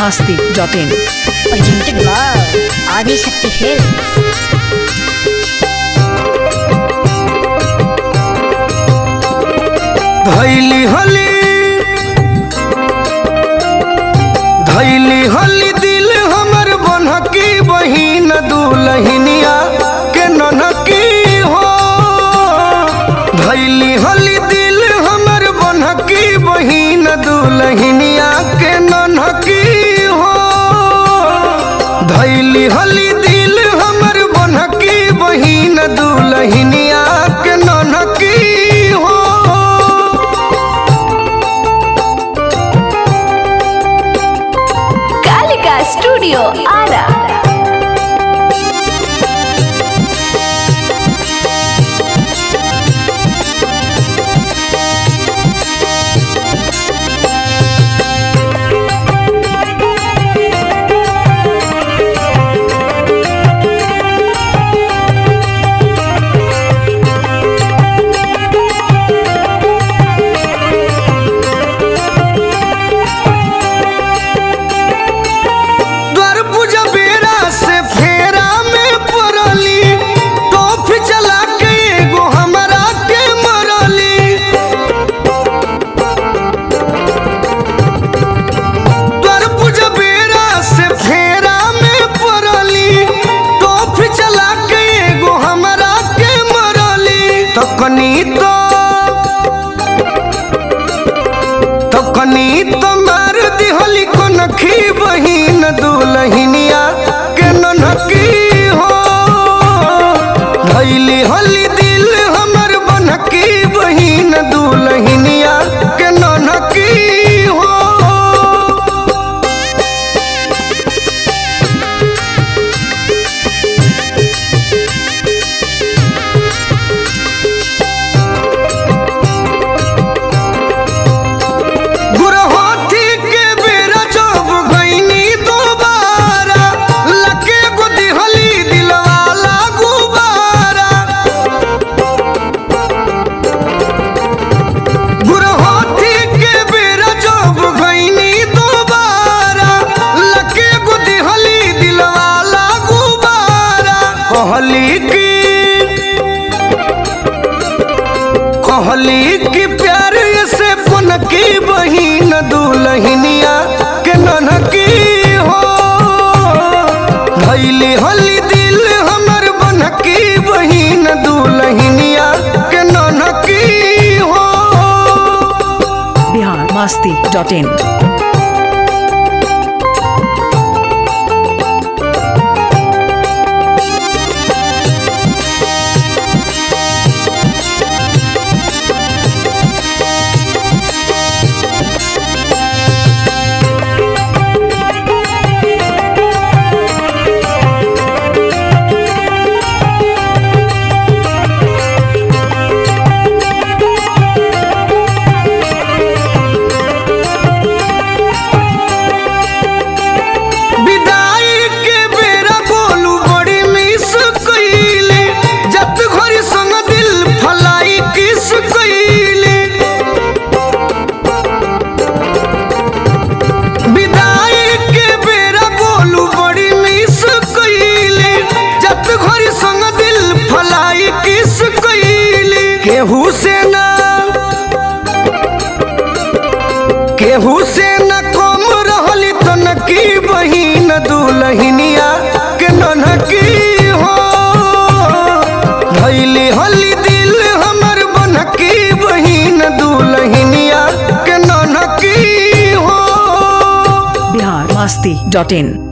biharmasti.in. Presented by Adi Shakti Films. धैली हली दिल हमर बनहकी बहिन दुलहिनिया के ननकी हो। धैली हली दिल हमर बनहकी बहिन दुलहिनिया के ननकी हो। धैली हली दिल हमर बनहकी बहिन दुलहिनिया के ननकी हो। Studio Ara. तकनी तो मार दिहली कोनखी बहिन दुलहिनिया के ननकी हो। धैली हली दिल हमर बनहकी बहिन दुलहिनिया के ननकी हो। कहली की प्यार से पुनकी बहिन दुलहिनिया के ननकी हो। धैली हली दिल हमर बनहकी बहिन दुलहिनिया के ननकी हो। biharmasti.in. केहू से न कम रहली तो नकी बहिन दुलहिनिया के ननकी हो। धैली हली दिल हमर बनहकी बहिन दुलहिनिया के ननकी हो। biharmasti.in.